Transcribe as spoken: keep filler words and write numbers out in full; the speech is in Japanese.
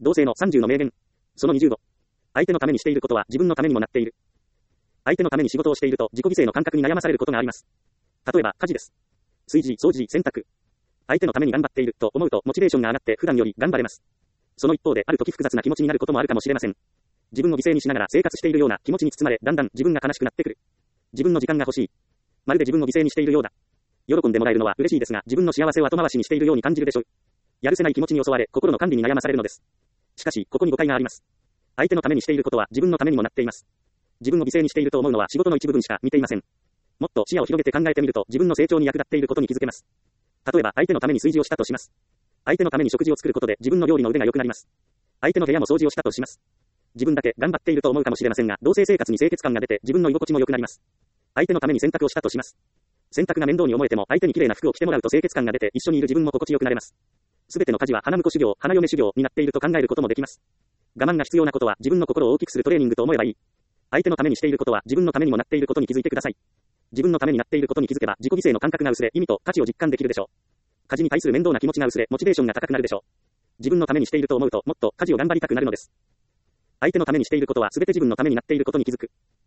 同性のさんじゅうの名言。そのにじゅうご。相手のためにしていることは自分のためにもなっている。相手のために仕事をしていると自己犠牲の感覚に悩まされることがあります。例えば、家事です。炊事、掃除、洗濯。相手のために頑張っていると思うとモチベーションが上がって普段より頑張れます。その一方である時複雑な気持ちになることもあるかもしれません。自分を犠牲にしながら生活しているような気持ちに包まれ、だんだん自分が悲しくなってくる。自分の時間が欲しい。まるで自分を犠牲にしているようだ。喜んでもらえるのは嬉しいですが、自分の幸せを後回しにしているように感じるでしょう。やるせない気持ちに襲われ、心の管理に悩まされるのです。しかし、ここに誤解があります。相手のためにしていることは自分のためにもなっています。自分を犠牲にしていると思うのは仕事の一部分しか見ていません。もっと視野を広げて考えてみると自分の成長に役立っていることに気づけます。例えば相手のために炊事をしたとします。相手のために食事を作ることで自分の料理の腕が良くなります。相手の部屋も掃除をしたとします。自分だけ頑張っていると思うかもしれませんが、同棲生活に清潔感が出て自分の居心地も良くなります。相手のために洗濯をしたとします。洗濯が面倒に思えても相手に綺麗な服を着てもらうと清潔感が出て一緒にいる自分も心地よくなれます。すべての家事は花婿修行、花嫁修行になっていると考えることもできます。我慢が必要なことは自分の心を大きくするトレーニングと思えばいい。相手のためにしていることは自分のためにもなっていることに気づいてください。自分のためになっていることに気づけば自己犠牲の感覚が薄れ、意味と価値を実感できるでしょう。家事に対する面倒な気持ちが薄れ、モチベーションが高くなるでしょう。自分のためにしていると思うともっと家事を頑張りたくなるのです。相手のためにしていることはすべて自分のためになっていることに気づく。